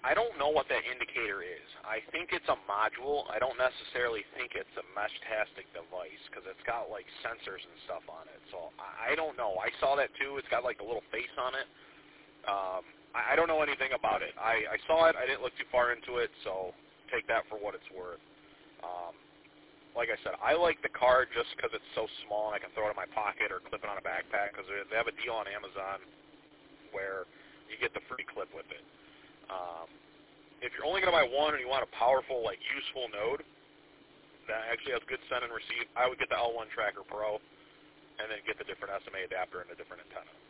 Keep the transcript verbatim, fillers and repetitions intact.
I don't know what that indicator is. I think it's a module. I don't necessarily think it's a mesh-tastic device because it's got like sensors and stuff on it. So I don't know. I saw that too. It's got like a little face on it. Um, I, I don't know anything about it. I, I saw it. I didn't look too far into it, so take that for what it's worth. Um, like I said, I like the card just because it's so small and I can throw it in my pocket or clip it on a backpack because they have a deal on Amazon where you get the free clip with it. Um, if you're only going to buy one and you want a powerful, like, useful node that actually has good send and receive, I would get the L one Tracker Pro and then get the different S M A adapter and a different antenna.